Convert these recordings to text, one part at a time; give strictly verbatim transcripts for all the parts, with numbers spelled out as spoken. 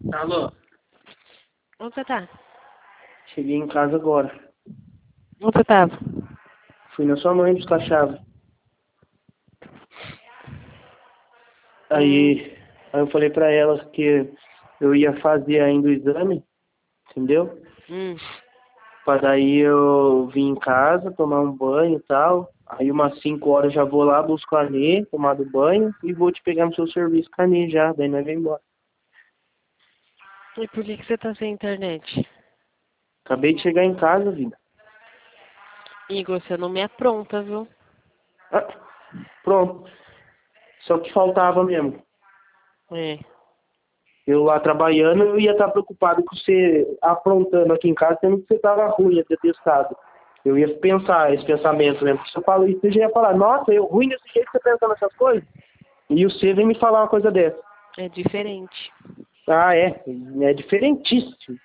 Alô? Onde você tá? Cheguei em casa agora. Onde você tava? Fui na sua mãe buscar a chave. Hum, Aí, aí eu falei pra ela que eu ia fazer ainda o exame, entendeu? hum. Pra daí eu vir em casa, tomar um banho e tal. Aí umas cinco horas já vou lá, busco a Nê, tomar do banho e vou te pegar no seu serviço com a Nê já, daí nós vamos embora. E por que que você tá sem internet? Acabei de chegar em casa, vida. Igor, você não me apronta, viu? Ah, pronto. Só que faltava mesmo. É. Eu lá trabalhando, eu ia estar preocupado com você aprontando aqui em casa, sendo que você estava ruim, ia ter testado. Eu ia pensar esse pensamento, né? Porque se eu falo isso, você já ia falar, nossa, eu ruim desse jeito, você pensa nessas coisas? E você vem me falar uma coisa dessa. É diferente. Ah, é. É diferentíssimo.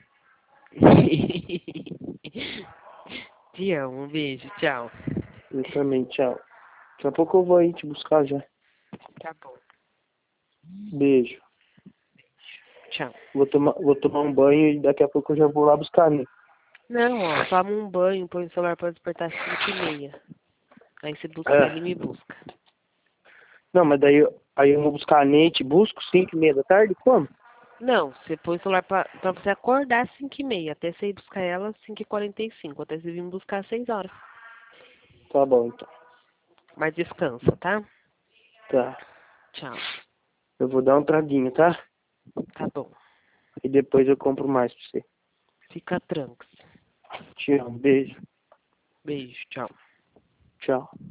Te amo, um beijo, tchau. Eu também, tchau. Daqui a pouco eu vou aí te buscar já. Tá bom. Beijo. Tchau. Vou tomar, vou tomar um banho e daqui a pouco eu já vou lá buscar, né? Não, ó, toma um banho, põe o celular pra despertar às cinco e meia. Aí você busca É. ele e me busca. Não, mas daí eu, aí eu vou buscar a Nete, busco cinco e meia da tarde, como? Não, você põe o celular pra, pra você acordar às cinco e meia, até você ir buscar ela às cinco e quarenta e cinco, até você vir me buscar às seis horas. Tá bom, então. Mas descansa, tá? Tá. Tchau. Eu vou dar um traguinho, tá? Tá bom. E depois eu compro mais pra você. Fica tranquilo. Te amo. Beijo. Beijo, tchau. Tchau.